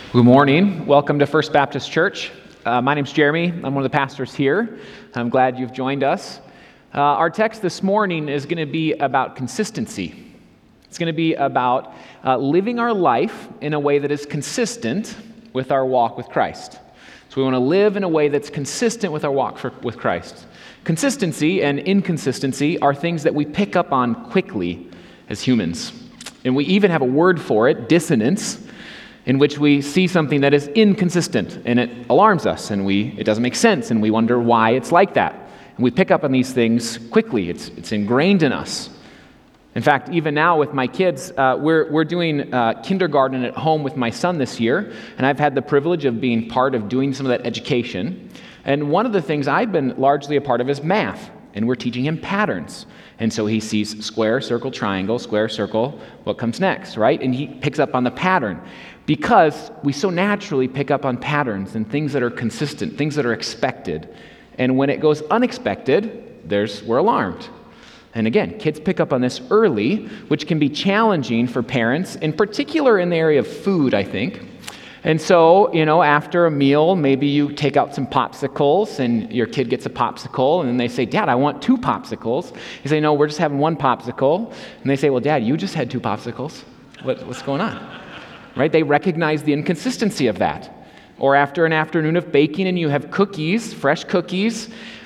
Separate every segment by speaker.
Speaker 1: Good morning. Welcome to First Baptist Church. My name's Jeremy. I'm one of the pastors here. I'm glad you've joined us. Our text this morning is going to be about consistency. It's going to be about living our life in a way that is consistent with our walk with Christ. So we want to live in a way that's consistent with our walk with Christ. Consistency and inconsistency are things that we pick up on quickly as humans. And we even have a word for it, dissonance, in which we see something that is inconsistent, and it alarms us, and it doesn't make sense, and we wonder why it's like that. And we pick up on these things quickly. It's ingrained in us. In fact, even now with my kids, we're doing kindergarten at home with my son this year, and I've had the privilege of being part of doing some of that education. And one of the things I've been largely a part of is math, and we're teaching him patterns. And so he sees square, circle, triangle, square, circle, what comes next, right? And he picks up on the pattern. Because we so naturally pick up on patterns and things that are consistent, things that are expected. And when it goes unexpected, we're alarmed. And again, kids pick up on this early, which can be challenging for parents, in particular in the area of food, I think. And so, after a meal, maybe you take out some popsicles and your kid gets a popsicle and then they say, "Dad, I want 2 popsicles." You say, "No, we're just having 1 popsicle." And they say, "Well, Dad, you just had 2 popsicles. What's going on?" Right? They recognize the inconsistency of that. Or after an afternoon of baking and you have cookies, fresh cookies,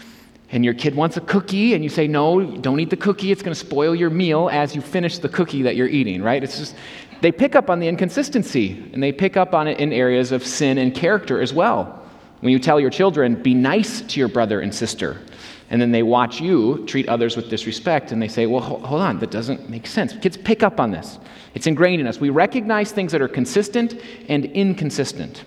Speaker 1: and your kid wants a cookie and you say, "No, don't eat the cookie. It's going to spoil your meal as you finish the cookie that you're eating," right? It's just, they pick up on the inconsistency, and they pick up on it in areas of sin and character as well. When you tell your children, "Be nice to your brother and sister," and then they watch you treat others with disrespect, and they say, "Well, hold on, that doesn't make sense." Kids pick up on this. It's ingrained in us. We recognize things that are consistent and inconsistent.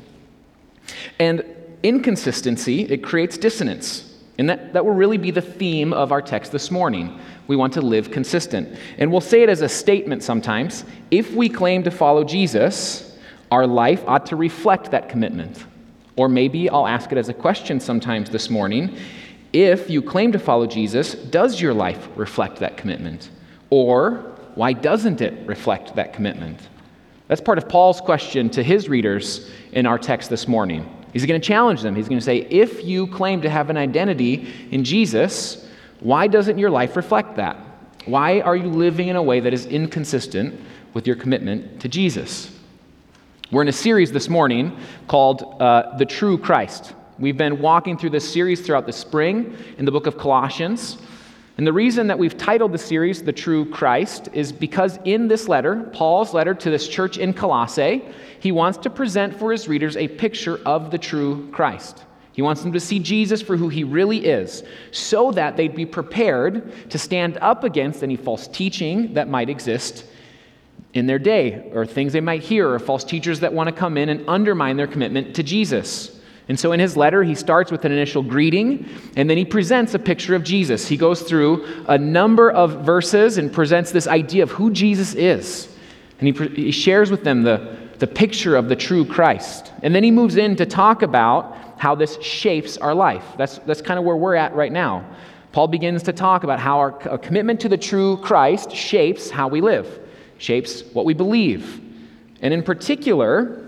Speaker 1: And inconsistency, it creates dissonance. And that will really be the theme of our text this morning. We want to live consistent. And we'll say it as a statement sometimes. If we claim to follow Jesus, our life ought to reflect that commitment. Or maybe I'll ask it as a question sometimes this morning. If you claim to follow Jesus, does your life reflect that commitment? Or why doesn't it reflect that commitment? That's part of Paul's question to his readers in our text this morning. He's going to challenge them. He's going to say, if you claim to have an identity in Jesus, why doesn't your life reflect that? Why are you living in a way that is inconsistent with your commitment to Jesus? We're in a series this morning called The True Christ. We've been walking through this series throughout the spring in the book of Colossians. And the reason that we've titled the series The True Christ is because in this letter, Paul's letter to this church in Colossae, he wants to present for his readers a picture of the true Christ. He wants them to see Jesus for who he really is, so that they'd be prepared to stand up against any false teaching that might exist in their day, or things they might hear, or false teachers that want to come in and undermine their commitment to Jesus. And so in his letter, he starts with an initial greeting, and then he presents a picture of Jesus. He goes through a number of verses and presents this idea of who Jesus is. And he shares with them the picture of the true Christ. And then he moves in to talk about how this shapes our life. That's kind of where we're at right now. Paul begins to talk about how our commitment to the true Christ shapes how we live, shapes what we believe. And in particular,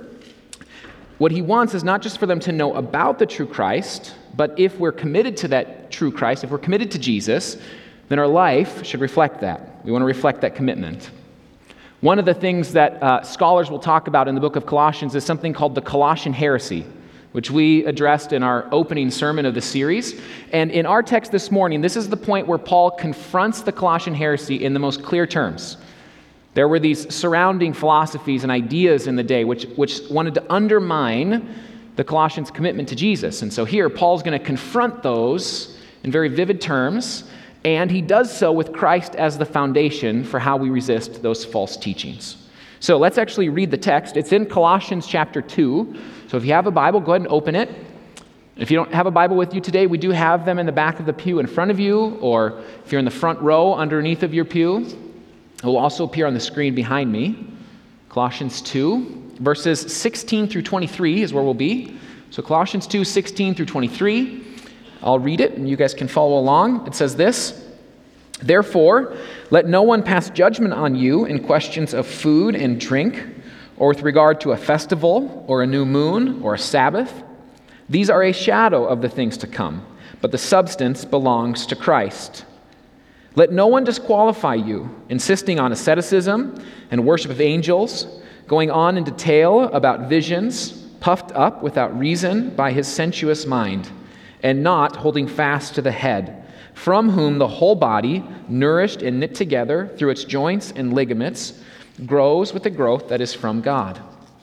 Speaker 1: what he wants is not just for them to know about the true Christ, but if we're committed to that true Christ, if we're committed to Jesus, then our life should reflect that. We want to reflect that commitment. One of the things that scholars will talk about in the book of Colossians is something called the Colossian heresy, which we addressed in our opening sermon of the series. And in our text this morning, this is the point where Paul confronts the Colossian heresy in the most clear terms. There were these surrounding philosophies and ideas in the day which wanted to undermine the Colossians' commitment to Jesus. And so here, Paul's going to confront those in very vivid terms, and he does so with Christ as the foundation for how we resist those false teachings. So let's actually read the text. It's in Colossians chapter 2. So if you have a Bible, go ahead and open it. If you don't have a Bible with you today, we do have them in the back of the pew in front of you, or if you're in the front row underneath of your pew. It will also appear on the screen behind me. Colossians 2, verses 16 through 23 is where we'll be. So Colossians 2, 16 through 23. I'll read it, and you guys can follow along. It says this: "Therefore, let no one pass judgment on you in questions of food and drink, or with regard to a festival, or a new moon, or a Sabbath. These are a shadow of the things to come, but the substance belongs to Christ. Let no one disqualify you, insisting on asceticism and worship of angels, going on in detail about visions, puffed up without reason by his sensuous mind, and not holding fast to the head, from whom the whole body, nourished and knit together through its joints and ligaments, grows with the growth that is from God.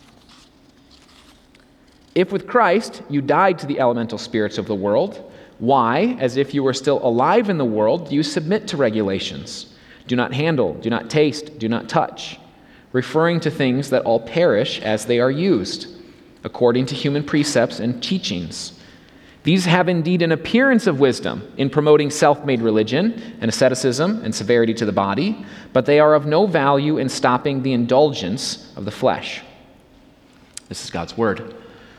Speaker 1: If with Christ you died to the elemental spirits of the world, why, as if you were still alive in the world, do you submit to regulations? Do not handle, do not taste, do not touch, referring to things that all perish as they are used, according to human precepts and teachings. These have indeed an appearance of wisdom in promoting self-made religion and asceticism and severity to the body, but they are of no value in stopping the indulgence of the flesh. This is God's word.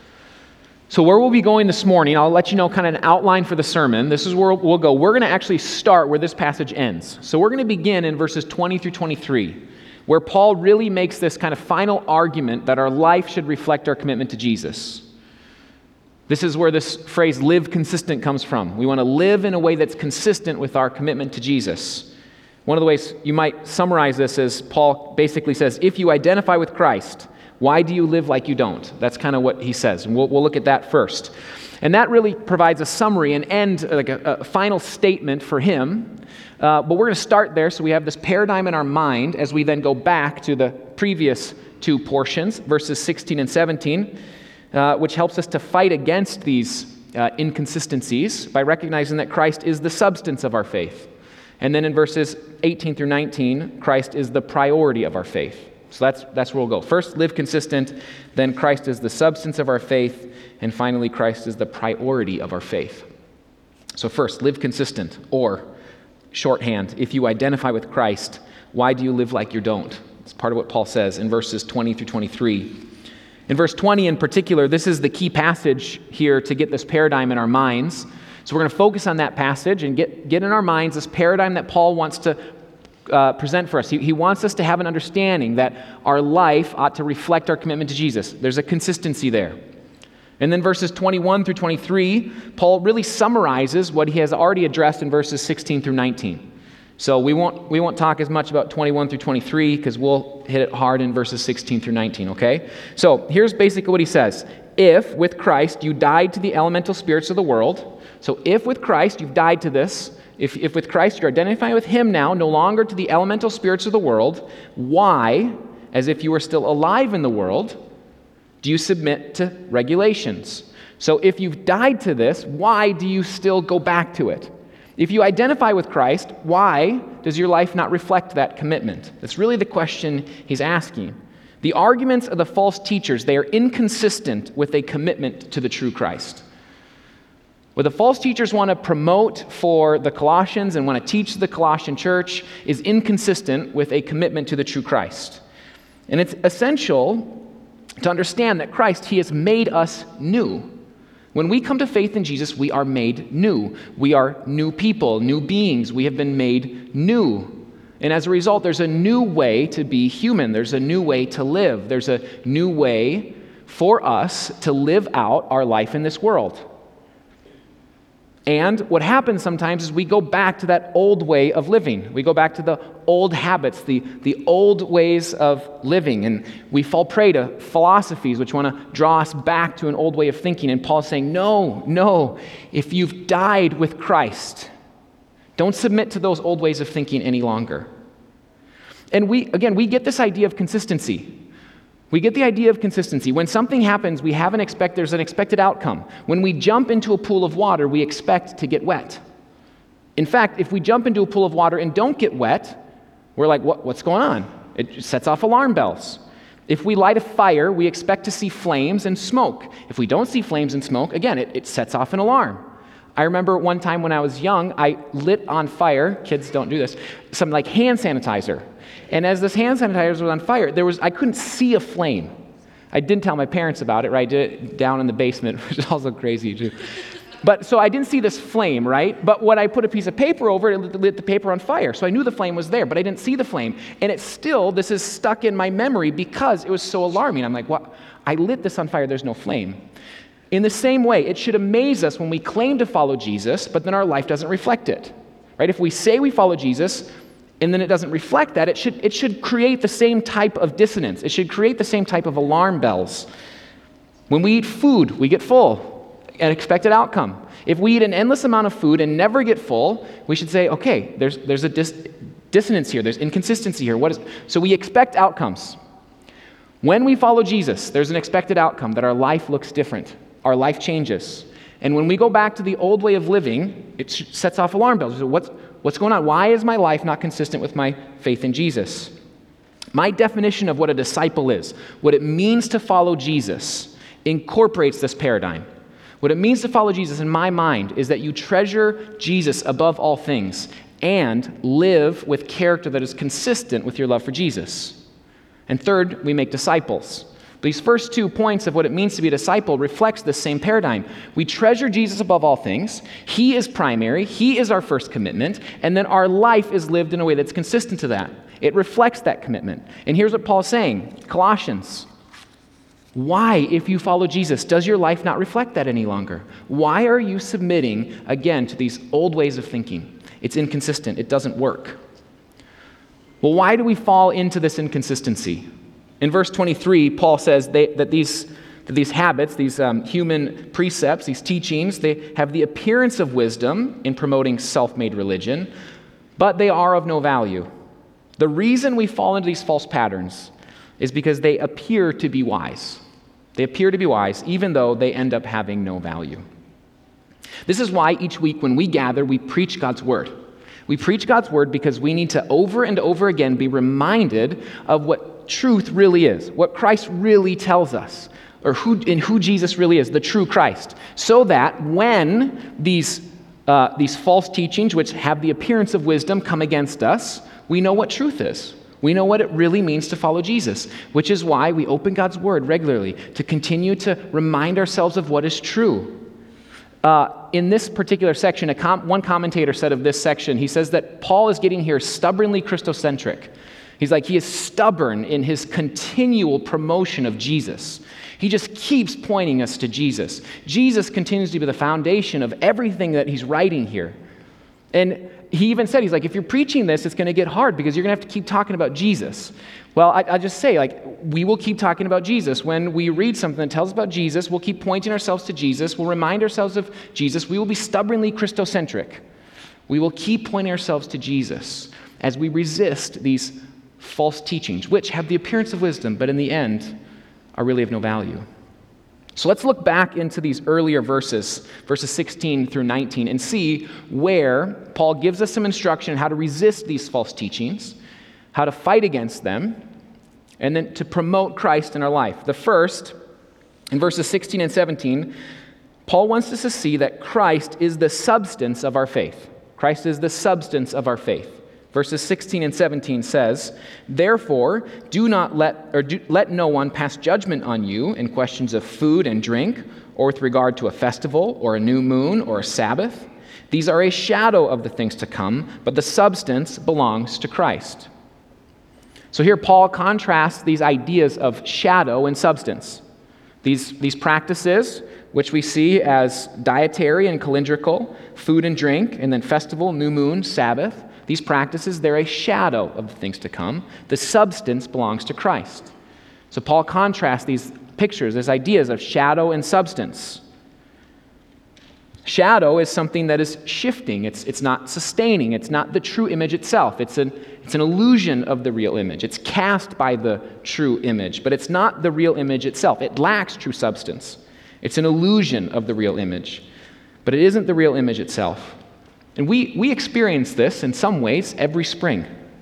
Speaker 1: So where we'll be going this morning, I'll let you know kind of an outline for the sermon. This is where we'll go. We're going to actually start where this passage ends. So we're going to begin in verses 20 through 23, where Paul really makes this kind of final argument that our life should reflect our commitment to Jesus. This is where this phrase, live consistent, comes from. We want to live in a way that's consistent with our commitment to Jesus. One of the ways you might summarize this is Paul basically says, if you identify with Christ, why do you live like you don't? That's kind of what he says, and we'll look at that first. And that really provides a summary, an end, like a final statement for him. But we're going to start there, so we have this paradigm in our mind as we then go back to the previous two portions, verses 16 and 17, which helps us to fight against these inconsistencies by recognizing that Christ is the substance of our faith. And then in verses 18 through 19, Christ is the priority of our faith. So that's where we'll go. First, live consistent, then Christ is the substance of our faith, and finally, Christ is the priority of our faith. So first, live consistent, or shorthand, if you identify with Christ, why do you live like you don't? It's part of what Paul says in verses 20 through 23. In verse 20 in particular, this is the key passage here to get this paradigm in our minds. So we're going to focus on that passage and get in our minds this paradigm that Paul wants to present for us. He wants us to have an understanding that our life ought to reflect our commitment to Jesus. There's a consistency there. And then verses 21 through 23, Paul really summarizes what he has already addressed in verses 16 through 19. So we won't talk as much about 21 through 23 because we'll hit it hard in verses 16 through 19, okay? So here's basically what he says. If with Christ you died to the elemental spirits of the world, so if with Christ you've died to this, if with Christ you're identifying with him now, no longer to the elemental spirits of the world, why, as if you were still alive in the world, do you submit to regulations? So if you've died to this, why do you still go back to it? If you identify with Christ, why does your life not reflect that commitment? That's really the question he's asking. The arguments of the false teachers, they are inconsistent with a commitment to the true Christ. What the false teachers want to promote for the Colossians and want to teach the Colossian church is inconsistent with a commitment to the true Christ. And it's essential to understand that Christ, he has made us new. When we come to faith in Jesus, we are made new. We are new people, new beings. We have been made new. And as a result, there's a new way to be human. There's a new way to live. There's a new way for us to live out our life in this world. And what happens sometimes is we go back to that old way of living. We go back to the old habits, the old ways of living, and we fall prey to philosophies which want to draw us back to an old way of thinking. And Paul's saying, no, if you've died with Christ, don't submit to those old ways of thinking any longer. And we get this idea of consistency. We get the idea of consistency. When something happens, there's an expected outcome. When we jump into a pool of water, we expect to get wet. In fact, if we jump into a pool of water and don't get wet, we're like, what's going on? It sets off alarm bells. If we light a fire, we expect to see flames and smoke. If we don't see flames and smoke, again, it sets off an alarm. I remember one time when I was young, I lit on fire, kids don't do this, some like hand sanitizer. And as this hand sanitizer was on fire, I couldn't see a flame. I didn't tell my parents about it, right? I did it down in the basement, which is also crazy too. But so I didn't see this flame, right? But when I put a piece of paper over it, it lit the paper on fire. So I knew the flame was there, but I didn't see the flame. And this is stuck in my memory because it was so alarming. I'm like, what? I lit this on fire, there's no flame. In the same way, it should amaze us when we claim to follow Jesus, but then our life doesn't reflect it, right? If we say we follow Jesus, and then it doesn't reflect that, it should create the same type of dissonance. It should create the same type of alarm bells. When we eat food, we get full. An expected outcome. If we eat an endless amount of food and never get full, we should say, okay, there's a dissonance here, there's inconsistency here. So we expect outcomes. When we follow Jesus, there's an expected outcome that our life looks different, our life changes. And when we go back to the old way of living, it sets off alarm bells. So what's going on? Why is my life not consistent with my faith in Jesus? My definition of what a disciple is, what it means to follow Jesus, incorporates this paradigm. What it means to follow Jesus in my mind is that you treasure Jesus above all things and live with character that is consistent with your love for Jesus. And third, we make disciples. These first 2 points of what it means to be a disciple reflects this same paradigm. We treasure Jesus above all things. He is primary. He is our first commitment. And then our life is lived in a way that's consistent to that. It reflects that commitment. And here's what Paul's saying. Colossians. Why, if you follow Jesus, does your life not reflect that any longer? Why are you submitting, again, to these old ways of thinking? It's inconsistent. It doesn't work. Well, why do we fall into this inconsistency? In verse 23, Paul says that these habits, these human precepts, these teachings, they have the appearance of wisdom in promoting self-made religion, but they are of no value. The reason we fall into these false patterns is because they appear to be wise. They appear to be wise, even though they end up having no value. This is why each week when we gather, we preach God's word. We preach God's word because we need to over and over again be reminded of what truth really is, what Christ really tells us, or who Jesus really is, the true Christ, so that when these false teachings, which have the appearance of wisdom, come against us, we know what truth is. We know what it really means to follow Jesus, which is why we open God's word regularly to continue to remind ourselves of what is true. In this particular section, one commentator said of this section, he says that Paul is getting here stubbornly Christocentric. He's like, he is stubborn in his continual promotion of Jesus. He just keeps pointing us to Jesus. Jesus continues to be the foundation of everything that he's writing here. And he even said, he's like, if you're preaching this, it's going to get hard because you're going to have to keep talking about Jesus. Well, I just say, like, we will keep talking about Jesus. When we read something that tells us about Jesus, we'll keep pointing ourselves to Jesus. We'll remind ourselves of Jesus. We will be stubbornly Christocentric. We will keep pointing ourselves to Jesus as we resist these false teachings, which have the appearance of wisdom, but in the end are really of no value. So let's look back into these earlier verses 16 through 19, and see where Paul gives us some instruction on how to resist these false teachings, how to fight against them, and then to promote Christ in our life. The first, in verses 16 and 17, Paul wants us to see that Christ is the substance of our faith. Christ is the substance of our faith. Verses 16 and 17 says, "Therefore, let no one pass judgment on you in questions of food and drink, or with regard to a festival, or a new moon, or a Sabbath. These are a shadow of the things to come, but the substance belongs to Christ." So here Paul contrasts these ideas of shadow and substance. These practices, which we see as dietary and calendrical, food and drink, and then festival, new moon, Sabbath, these practices, they're a shadow of the things to come. The substance belongs to Christ. So Paul contrasts these pictures, these ideas of shadow and substance. Shadow is something that is shifting. It's not sustaining. It's not the true image itself. It's an illusion of the real image. It's cast by the true image, but it's not the real image itself. It lacks true substance. It's an illusion of the real image, but it isn't the real image itself. And we experience this in some ways every spring.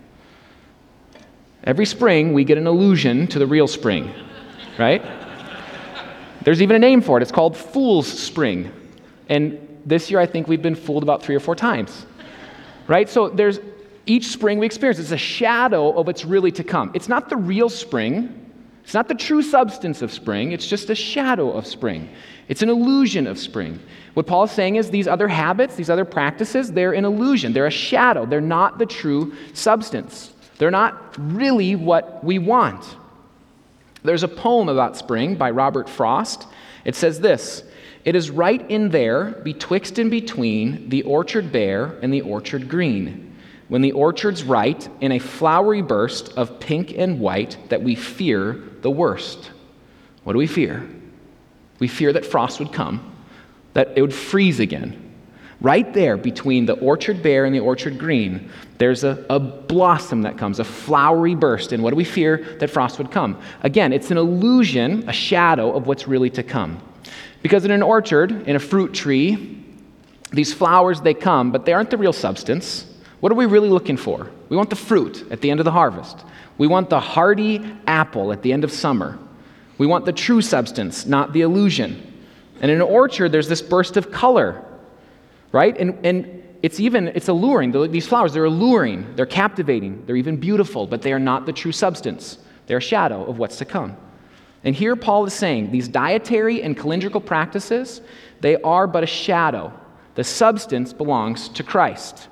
Speaker 1: Every spring, we get an illusion to the real spring, right? There's even a name for it. It's called Fool's Spring. And this year, I think we've been fooled about 3 or 4 times, right? So each spring we experience, it's a shadow of what's really to come. It's not the real spring. It's not the true substance of spring, it's just a shadow of spring. It's an illusion of spring. What Paul is saying is these other habits, these other practices, they're an illusion. They're a shadow. They're not the true substance. They're not really what we want. There's a poem about spring by Robert Frost. It says this: "It is right in there, betwixt and between, the orchard bare and the orchard green, when the orchard's right, in a flowery burst of pink and white, that we fear the worst." What do we fear? We fear that frost would come, that it would freeze again. Right there between the orchard bare and the orchard green, there's a blossom that comes, a flowery burst. And what do we fear? That frost would come. Again, it's an illusion, a shadow of what's really to come. Because in an orchard, in a fruit tree, these flowers, they come, but they aren't the real substance. What are we really looking for? We want the fruit at the end of the harvest. We want the hardy apple at the end of summer. We want the true substance, not the illusion. And in an orchard, there's this burst of color, right? And it's alluring. These flowers, they're alluring, they're captivating, they're even beautiful, but they are not the true substance. They're a shadow of what's to come. And here Paul is saying these dietary and calendrical practices, they are but a shadow. The substance belongs to Christ.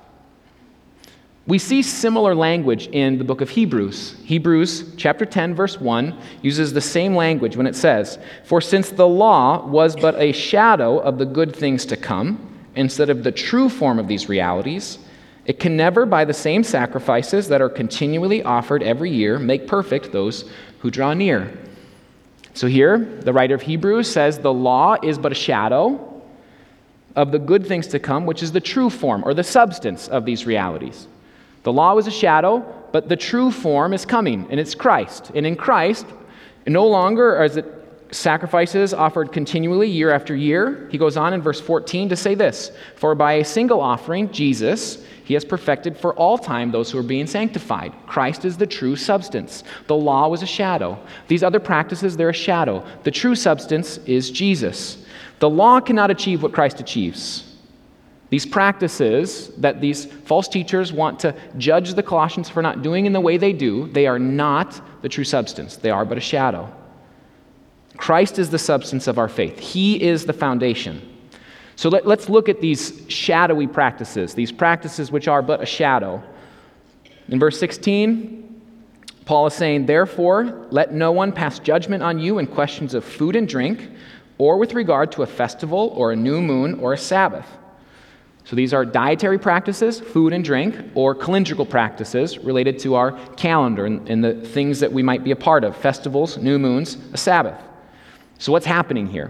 Speaker 1: We see similar language in the book of Hebrews. Hebrews chapter 10, verse 1 uses the same language when it says, "For since the law was but a shadow of the good things to come, instead of the true form of these realities, it can never, by the same sacrifices that are continually offered every year, make perfect those who draw near." So here, the writer of Hebrews says the law is but a shadow of the good things to come, which is the true form or the substance of these realities. The law was a shadow, but the true form is coming, and it's Christ. And in Christ, no longer is it sacrifices offered continually year after year. He goes on in verse 14 to say this: "For by a single offering, Jesus, he has perfected for all time those who are being sanctified." Christ is the true substance. The law was a shadow. These other practices, they're a shadow. The true substance is Jesus. The law cannot achieve what Christ achieves. These practices that these false teachers want to judge the Colossians for not doing in the way they do, they are not the true substance. They are but a shadow. Christ is the substance of our faith. He is the foundation. So let's look at these shadowy practices, these practices which are but a shadow. In verse 16, Paul is saying, "Therefore, let no one pass judgment on you in questions of food and drink, or with regard to a festival or a new moon or a Sabbath." So these are dietary practices, food and drink, or calendrical practices related to our calendar and the things that we might be a part of, festivals, new moons, a Sabbath. So what's happening here?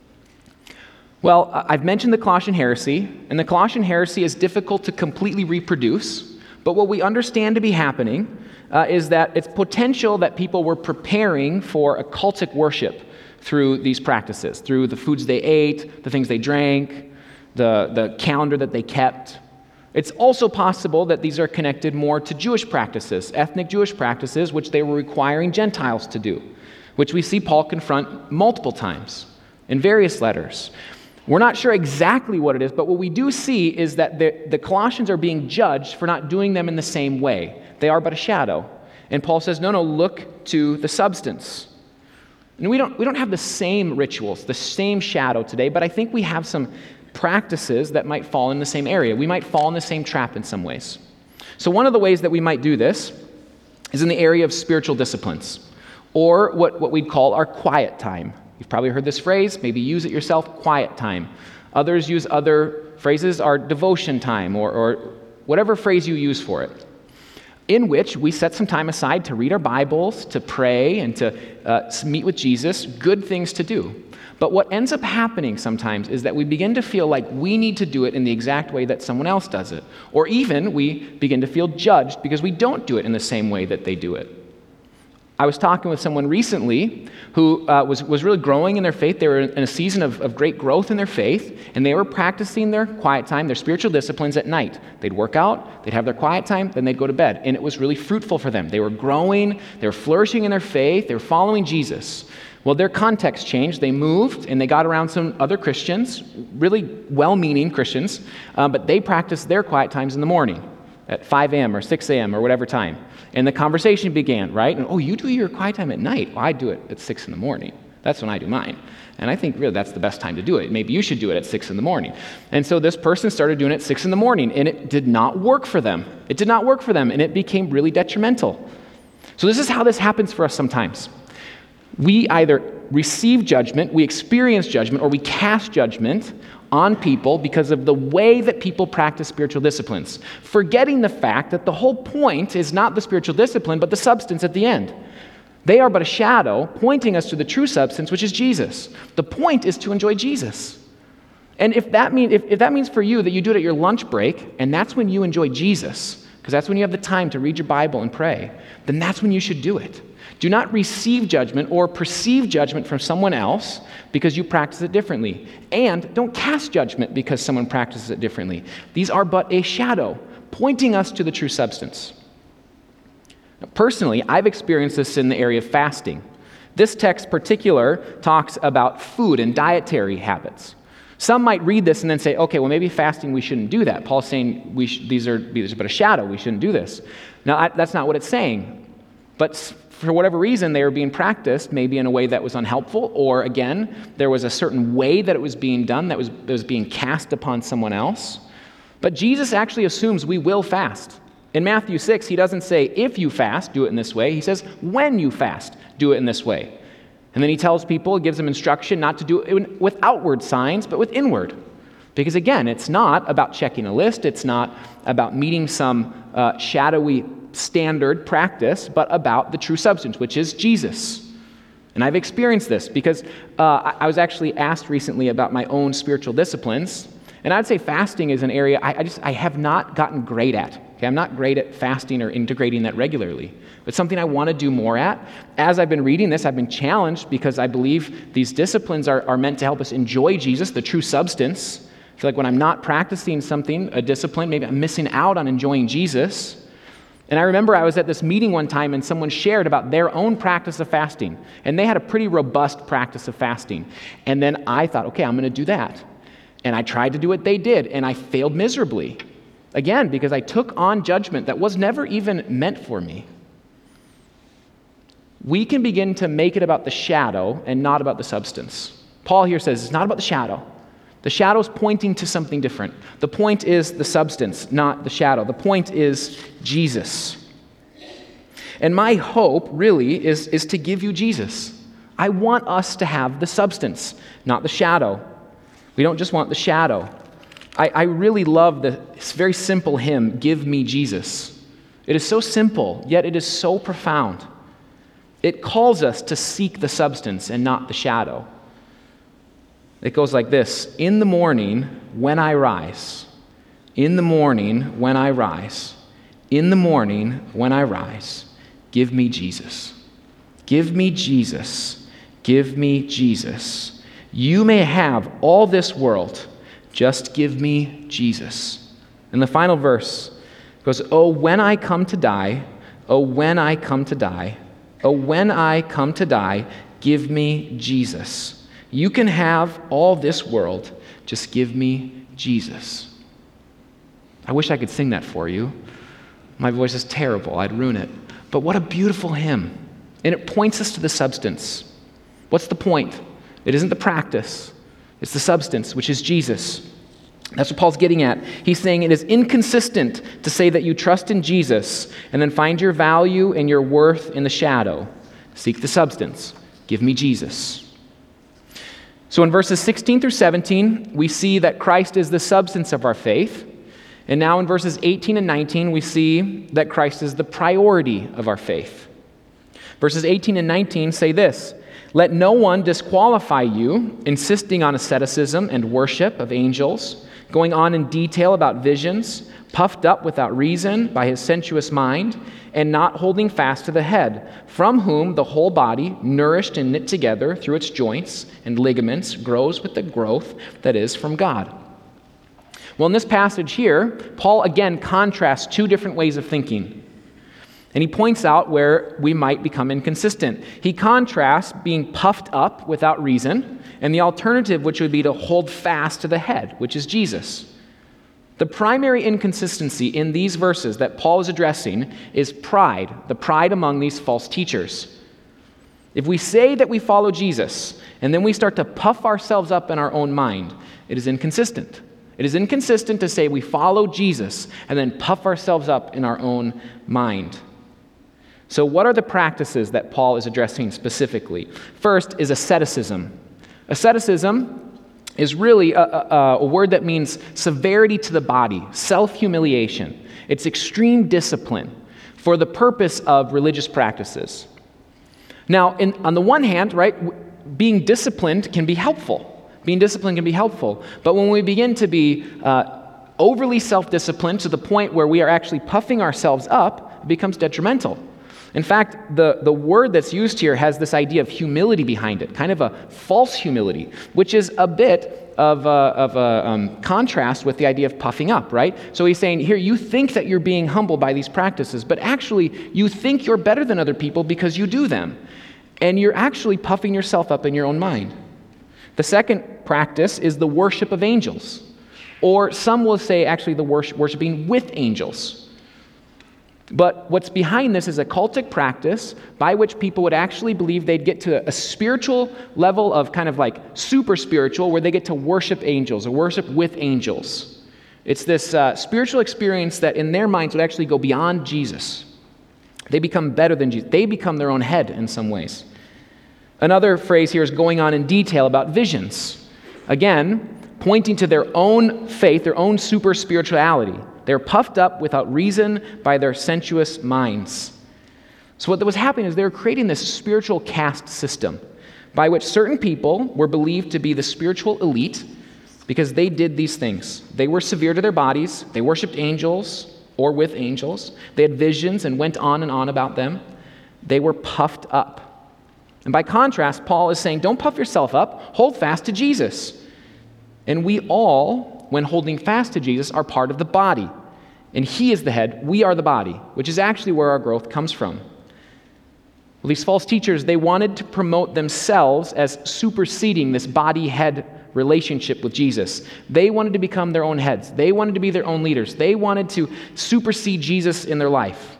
Speaker 1: Well, I've mentioned the Colossian heresy, and the Colossian heresy is difficult to completely reproduce, but what we understand to be happening is that it's potential that people were preparing for a cultic worship through these practices, through the foods they ate, the things they drank, the calendar that they kept. It's also possible that these are connected more to Jewish practices, ethnic Jewish practices, which they were requiring Gentiles to do, which we see Paul confront multiple times in various letters. We're not sure exactly what it is, but what we do see is that the Colossians are being judged for not doing them in the same way. They are but a shadow. And Paul says, no, look to the substance. And we don't have the same rituals, the same shadow today, but I think we have some practices that might fall in the same area. We might fall in the same trap in some ways. So one of the ways that we might do this is in the area of spiritual disciplines, or what we'd call our quiet time. You've probably heard this phrase, maybe use it yourself, quiet time. Others use other phrases, our devotion time, or whatever phrase you use for it, in which we set some time aside to read our Bibles, to pray, and to meet with Jesus, good things to do. But what ends up happening sometimes is that we begin to feel like we need to do it in the exact way that someone else does it. Or even we begin to feel judged because we don't do it in the same way that they do it. I was talking with someone recently who was really growing in their faith. They were in a season of great growth in their faith, and they were practicing their quiet time, their spiritual disciplines at night. They'd work out, they'd have their quiet time, then they'd go to bed. And it was really fruitful for them. They were growing, they were flourishing in their faith, they were following Jesus. Well, their context changed. They moved, and they got around some other Christians, really well-meaning Christians, but they practiced their quiet times in the morning. at 5 a.m. or 6 a.m. or whatever time. And the conversation began, right? And, oh, you do your quiet time at night. Well, I do it at 6 in the morning. That's when I do mine. And I think really that's the best time to do it. Maybe you should do it at 6 in the morning. And so this person started doing it at 6 in the morning, and it did not work for them. It did not work for them, and it became really detrimental. So this is how this happens for us sometimes. We either receive judgment, we experience judgment, or we cast judgment on people because of the way that people practice spiritual disciplines, forgetting the fact that the whole point is not the spiritual discipline, but the substance at the end. They are but a shadow pointing us to the true substance, which is Jesus. The point is to enjoy Jesus. And if that means for you that you do it at your lunch break, and that's when you enjoy Jesus, because that's when you have the time to read your Bible and pray, then that's when you should do it. Do not receive judgment or perceive judgment from someone else because you practice it differently. And don't cast judgment because someone practices it differently. These are but a shadow pointing us to the true substance. Now, personally, I've experienced this in the area of fasting. This text particular talks about food and dietary habits. Some might read this and then say, okay, well, maybe fasting, we shouldn't do that. Paul's saying these are but a shadow. We shouldn't do this. Now, that's not what it's saying. But for whatever reason, they were being practiced, maybe in a way that was unhelpful, or again, there was a certain way that it was being done that was being cast upon someone else. But Jesus actually assumes we will fast. In Matthew 6, he doesn't say, if you fast, do it in this way. He says, when you fast, do it in this way. And then he tells people, gives them instruction not to do it with outward signs, but with inward. Because again, it's not about checking a list. It's not about meeting some shadowy standard practice, but about the true substance, which is Jesus. And I've experienced this because I was actually asked recently about my own spiritual disciplines. And I'd say fasting is an area I have not gotten great at. Okay? I'm not great at fasting or integrating that regularly. It's something I want to do more at. As I've been reading this, I've been challenged because I believe these disciplines are meant to help us enjoy Jesus, the true substance. I feel like when I'm not practicing something, a discipline, maybe I'm missing out on enjoying Jesus. And I remember I was at this meeting one time and someone shared about their own practice of fasting. And they had a pretty robust practice of fasting. And then I thought, okay, I'm going to do that. And I tried to do what they did, and I failed miserably. Again, because I took on judgment that was never even meant for me. We can begin to make it about the shadow and not about the substance. Paul here says it's not about the shadow. The shadow's pointing to something different. The point is the substance, not the shadow. The point is Jesus. And my hope really is to give you Jesus. I want us to have the substance, not the shadow. We don't just want the shadow. I really love this very simple hymn, Give Me Jesus. It is so simple, yet it is so profound. It calls us to seek the substance and not the shadow. It goes like this: in the morning when I rise, in the morning when I rise, in the morning when I rise, give me Jesus. Give me Jesus. Give me Jesus. You may have all this world, just give me Jesus. And the final verse goes, oh, when I come to die, oh, when I come to die, oh, when I come to die, give me Jesus. You can have all this world, just give me Jesus. I wish I could sing that for you. My voice is terrible. I'd ruin it. But what a beautiful hymn. And it points us to the substance. What's the point? It isn't the practice. It's the substance, which is Jesus. That's what Paul's getting at. He's saying it is inconsistent to say that you trust in Jesus and then find your value and your worth in the shadow. Seek the substance. Give me Jesus. So in verses 16 through 17, we see that Christ is the substance of our faith. And now in verses 18 and 19, we see that Christ is the priority of our faith. Verses 18 and 19 say this: let no one disqualify you, insisting on asceticism and worship of angels, going on in detail about visions, puffed up without reason by his sensuous mind, and not holding fast to the head, from whom the whole body, nourished and knit together through its joints and ligaments, grows with the growth that is from God. Well, in this passage here, Paul again contrasts two different ways of thinking. And he points out where we might become inconsistent. He contrasts being puffed up without reason, and the alternative, which would be to hold fast to the head, which is Jesus. The primary inconsistency in these verses that Paul is addressing is pride, the pride among these false teachers. If we say that we follow Jesus, and then we start to puff ourselves up in our own mind, it is inconsistent. It is inconsistent to say we follow Jesus and then puff ourselves up in our own mind. So what are the practices that Paul is addressing specifically? First is asceticism. Asceticism is really a word that means severity to the body, self-humiliation. It's extreme discipline for the purpose of religious practices. Now, on the one hand, right, being disciplined can be helpful. Being disciplined can be helpful. But when we begin to be overly self-disciplined to the point where we are actually puffing ourselves up, it becomes detrimental. In fact, the word that's used here has this idea of humility behind it, kind of a false humility, which is a bit of a contrast with the idea of puffing up, right? So he's saying, here, you think that you're being humble by these practices, but actually you think you're better than other people because you do them. And you're actually puffing yourself up in your own mind. The second practice is the worship of angels, or some will say actually the worshiping with angels. But what's behind this is a cultic practice by which people would actually believe they'd get to a spiritual level of kind of like super spiritual where they get to worship angels or worship with angels. It's this spiritual experience that in their minds would actually go beyond Jesus. They become better than Jesus. They become their own head in some ways. Another phrase here is going on in detail about visions. Again, pointing to their own faith, their own super spirituality. They're puffed up without reason by their sensuous minds. So what was happening is they were creating this spiritual caste system by which certain people were believed to be the spiritual elite because they did these things. They were severe to their bodies. They worshiped angels or with angels. They had visions and went on and on about them. They were puffed up. And by contrast, Paul is saying, don't puff yourself up, hold fast to Jesus. And we all, when holding fast to Jesus, are part of the body. And he is the head, we are the body, which is actually where our growth comes from. Well, these false teachers, they wanted to promote themselves as superseding this body-head relationship with Jesus. They wanted to become their own heads. They wanted to be their own leaders. They wanted to supersede Jesus in their life.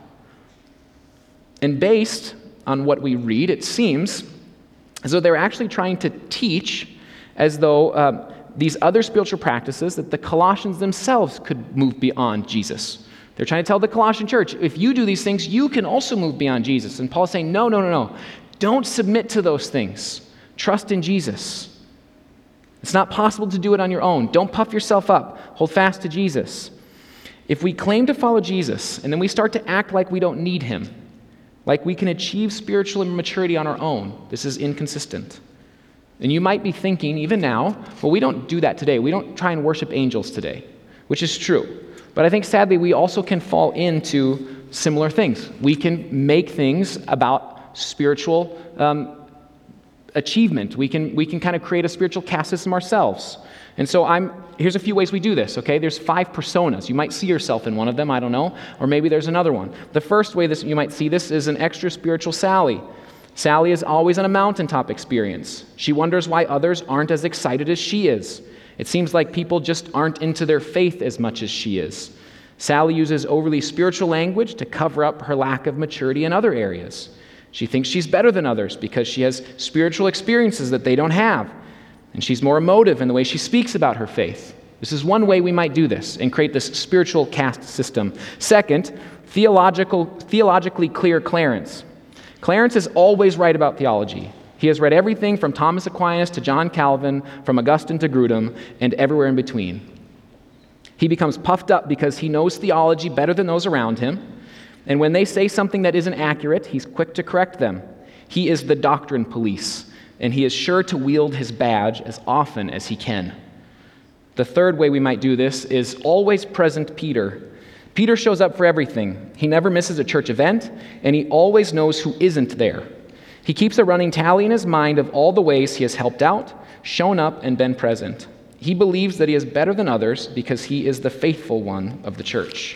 Speaker 1: And based on what we read, it seems as though they're actually trying to teach as though these other spiritual practices that the Colossians themselves could move beyond Jesus. They're trying to tell the Colossian church, if you do these things, you can also move beyond Jesus. And Paul's saying, no. Don't submit to those things. Trust in Jesus. It's not possible to do it on your own. Don't puff yourself up. Hold fast to Jesus. If we claim to follow Jesus and then we start to act like we don't need him, like we can achieve spiritual maturity on our own, this is inconsistent. And you might be thinking, even now, well, we don't do that today. We don't try and worship angels today, which is true. But I think, sadly, we also can fall into similar things. We can make things about spiritual achievement. We can kind of create a spiritual caste system ourselves. And so here's a few ways we do this, okay? There's 5 personas. You might see yourself in one of them, I don't know. Or maybe there's another one. The first way you might see this is an extra spiritual Sally. Sally is always on a mountaintop experience. She wonders why others aren't as excited as she is. It seems like people just aren't into their faith as much as she is. Sally uses overly spiritual language to cover up her lack of maturity in other areas. She thinks she's better than others because she has spiritual experiences that they don't have. And she's more emotive in the way she speaks about her faith. This is one way we might do this and create this spiritual caste system. Second, theologically clear Clarence. Clarence is always right about theology. He has read everything from Thomas Aquinas to John Calvin, from Augustine to Grudem, and everywhere in between. He becomes puffed up because he knows theology better than those around him, and when they say something that isn't accurate, he's quick to correct them. He is the doctrine police, and he is sure to wield his badge as often as he can. The third way we might do this is always present Peter. Peter shows up for everything. He never misses a church event, and he always knows who isn't there. He keeps a running tally in his mind of all the ways he has helped out, shown up, and been present. He believes that he is better than others because he is the faithful one of the church.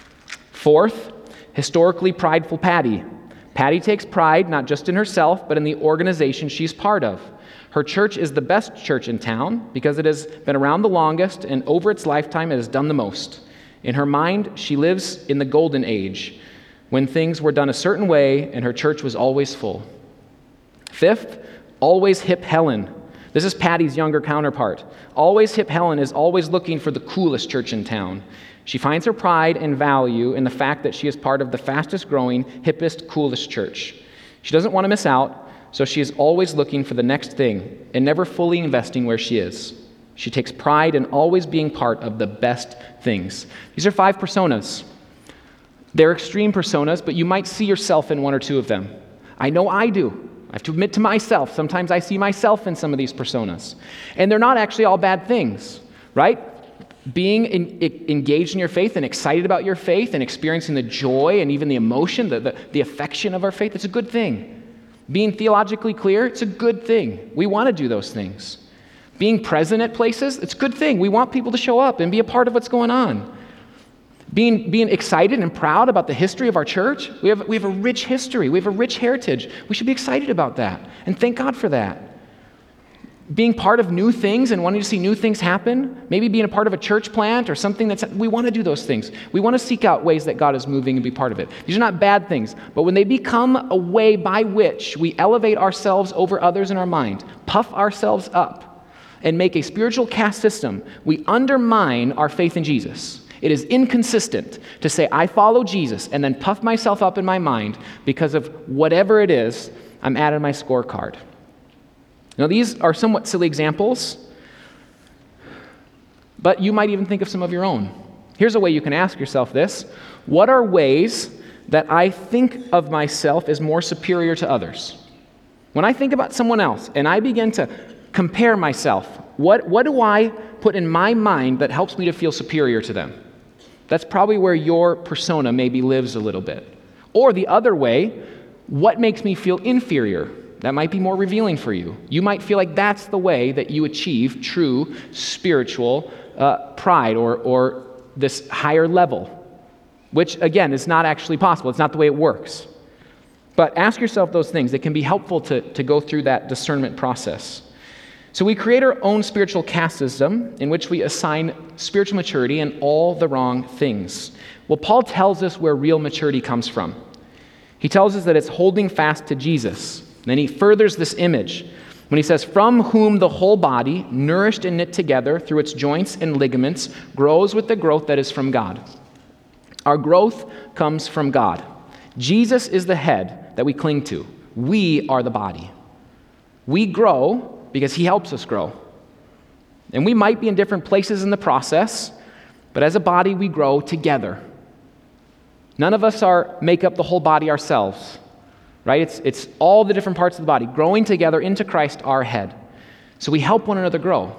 Speaker 1: Fourth, historically prideful Patty. Patty takes pride not just in herself, but in the organization she's part of. Her church is the best church in town because it has been around the longest, and over its lifetime it has done the most. In her mind, she lives in the golden age, when things were done a certain way and her church was always full. Fifth, always hip Helen. This is Patty's younger counterpart. Always hip Helen is always looking for the coolest church in town. She finds her pride and value in the fact that she is part of the fastest growing, hippest, coolest church. She doesn't want to miss out, so she is always looking for the next thing and never fully investing where she is. She takes pride in always being part of the best things. These are 5 personas. They're extreme personas, but you might see yourself in one or two of them. I know I do. I have to admit to myself, sometimes I see myself in some of these personas. And they're not actually all bad things, right? Being engaged in your faith and excited about your faith and experiencing the joy and even the emotion, the affection of our faith, it's a good thing. Being theologically clear, it's a good thing. We want to do those things. Being present at places, it's a good thing. We want people to show up and be a part of what's going on. Being excited and proud about the history of our church, we have a rich history. We have a rich heritage. We should be excited about that and thank God for that. Being part of new things and wanting to see new things happen, maybe being a part of a church plant or something we want to do those things. We want to seek out ways that God is moving and be part of it. These are not bad things, but when they become a way by which we elevate ourselves over others in our mind, puff ourselves up, and make a spiritual caste system, we undermine our faith in Jesus. It is inconsistent to say, I follow Jesus, and then puff myself up in my mind because of whatever it is I'm adding my scorecard. Now, these are somewhat silly examples, but you might even think of some of your own. Here's a way you can ask yourself this. What are ways that I think of myself as more superior to others? When I think about someone else and I begin to compare myself, what do I put in my mind that helps me to feel superior to them? That's probably where your persona maybe lives a little bit. Or the other way, what makes me feel inferior? That might be more revealing for you. You might feel like that's the way that you achieve true spiritual pride or this higher level, which, again, is not actually possible. It's not the way it works. But ask yourself those things. It can be helpful to go through that discernment process. So we create our own spiritual caste system in which we assign spiritual maturity in all the wrong things. Well, Paul tells us where real maturity comes from. He tells us that it's holding fast to Jesus. Then he furthers this image when he says, from whom the whole body, nourished and knit together through its joints and ligaments, grows with the growth that is from God. Our growth comes from God. Jesus is the head that we cling to. We are the body. We grow because he helps us grow. And we might be in different places in the process, but as a body, we grow together. None of us make up the whole body ourselves. Right? It's all the different parts of the body growing together into Christ, our head. So we help one another grow.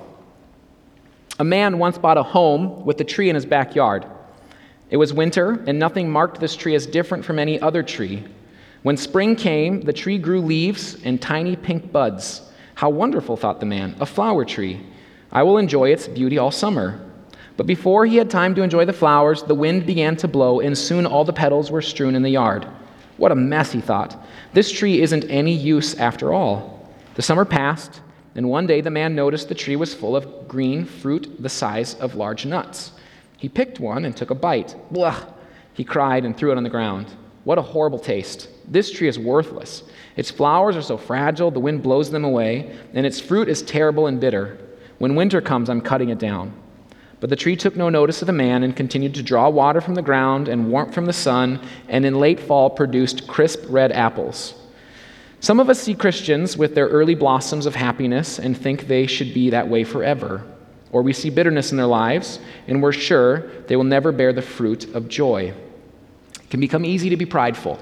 Speaker 1: A man once bought a home with a tree in his backyard. It was winter, and nothing marked this tree as different from any other tree. When spring came, the tree grew leaves and tiny pink buds. How wonderful, thought the man, a flower tree. I will enjoy its beauty all summer. But before he had time to enjoy the flowers, the wind began to blow, and soon all the petals were strewn in the yard. What a mess, he thought. This tree isn't any use after all. The summer passed, and one day the man noticed the tree was full of green fruit the size of large nuts. He picked one and took a bite. Blah! He cried and threw it on the ground. What a horrible taste. This tree is worthless. Its flowers are so fragile, the wind blows them away, and its fruit is terrible and bitter. When winter comes, I'm cutting it down. But the tree took no notice of the man and continued to draw water from the ground and warmth from the sun, and in late fall produced crisp red apples. Some of us see Christians with their early blossoms of happiness and think they should be that way forever. Or we see bitterness in their lives, and we're sure they will never bear the fruit of joy. It can become easy to be prideful.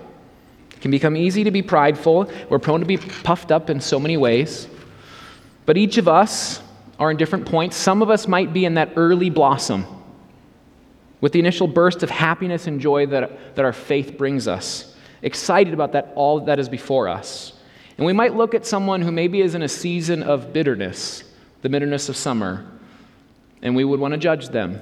Speaker 1: We're prone to be puffed up in so many ways. But each of us are in different points. Some of us might be in that early blossom with the initial burst of happiness and joy that our faith brings us, excited about that all that is before us. And we might look at someone who maybe is in a season of bitterness, the bitterness of summer, and we would want to judge them.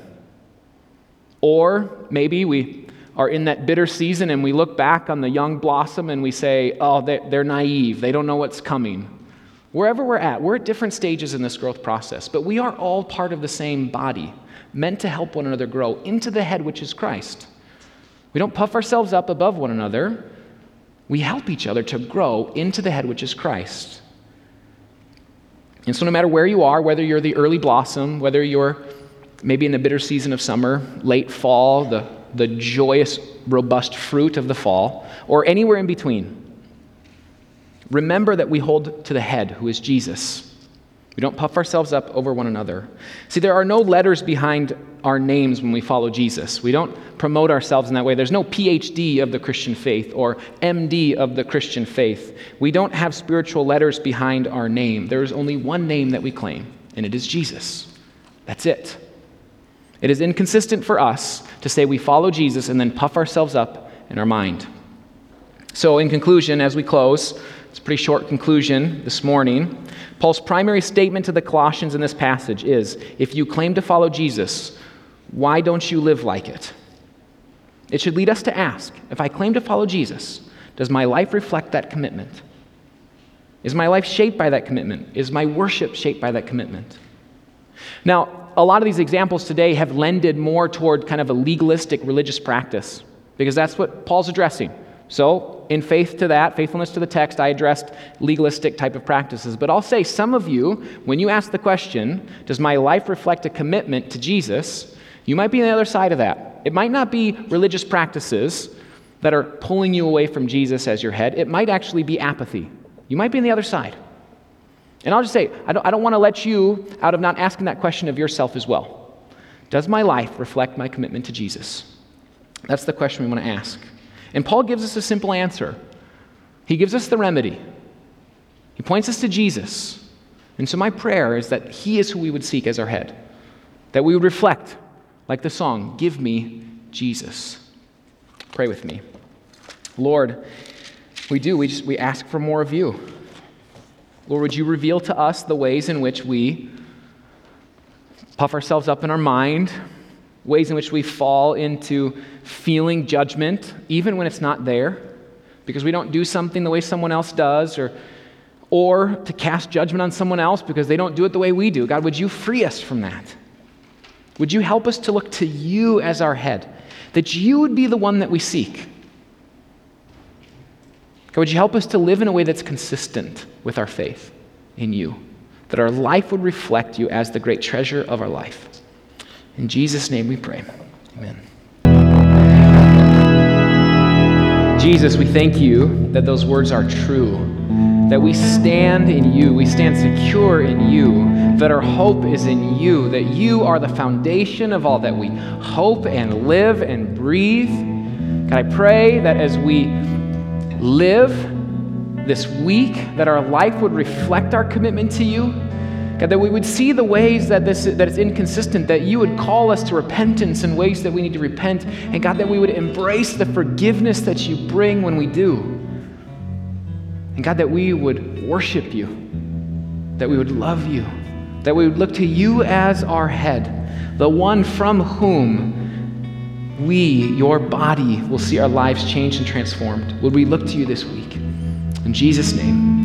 Speaker 1: Or maybe we are in that bitter season and we look back on the young blossom and we say, oh, they're naive. They don't know what's coming. Wherever we're at different stages in this growth process, but we are all part of the same body, meant to help one another grow into the head, which is Christ. We don't puff ourselves up above one another. We help each other to grow into the head, which is Christ. And so no matter where you are, whether you're the early blossom, whether you're maybe in the bitter season of summer, late fall, the joyous, robust fruit of the fall, or anywhere in between, remember that we hold to the head, who is Jesus. We don't puff ourselves up over one another. See, there are no letters behind our names when we follow Jesus. We don't promote ourselves in that way. There's no PhD of the Christian faith or MD of the Christian faith. We don't have spiritual letters behind our name. There is only one name that we claim, and it is Jesus. That's it. It is inconsistent for us to say we follow Jesus and then puff ourselves up in our mind. So in conclusion, as we close, it's a pretty short conclusion this morning. Paul's primary statement to the Colossians in this passage is, if you claim to follow Jesus, why don't you live like it? It should lead us to ask, if I claim to follow Jesus, does my life reflect that commitment? Is my life shaped by that commitment? Is my worship shaped by that commitment? Now, a lot of these examples today have lended more toward kind of a legalistic religious practice, because that's what Paul's addressing. So, in faithfulness to the text, I addressed legalistic type of practices. But I'll say some of you, when you ask the question, does my life reflect a commitment to Jesus, you might be on the other side of that. It might not be religious practices that are pulling you away from Jesus as your head. It might actually be apathy. You might be on the other side. And I'll just say, I don't want to let you out of not asking that question of yourself as well. Does my life reflect my commitment to Jesus? That's the question we want to ask. And Paul gives us a simple answer. He gives us the remedy. He points us to Jesus. And so my prayer is that he is who we would seek as our head. That we would reflect, like the song, "Give me Jesus." Pray with me. Lord, we ask for more of you. Lord, would you reveal to us the ways in which we puff ourselves up in our mind, ways in which we fall into feeling judgment, even when it's not there, because we don't do something the way someone else does, or to cast judgment on someone else because they don't do it the way we do. God, would you free us from that? Would you help us to look to you as our head, that you would be the one that we seek? God, would you help us to live in a way that's consistent with our faith in you, that our life would reflect you as the great treasure of our life. In Jesus' name we pray. Amen. Jesus, we thank you that those words are true, that we stand in you, we stand secure in you, that our hope is in you, that you are the foundation of all that we hope and live and breathe. God, I pray that as we live this week, that our life would reflect our commitment to you. God, that we would see the ways that it's inconsistent, that you would call us to repentance in ways that we need to repent, and God, that we would embrace the forgiveness that you bring when we do. And God, that we would worship you, that we would love you, that we would look to you as our head, the one from whom we, your body, will see our lives changed and transformed. Would we look to you this week? In Jesus' name.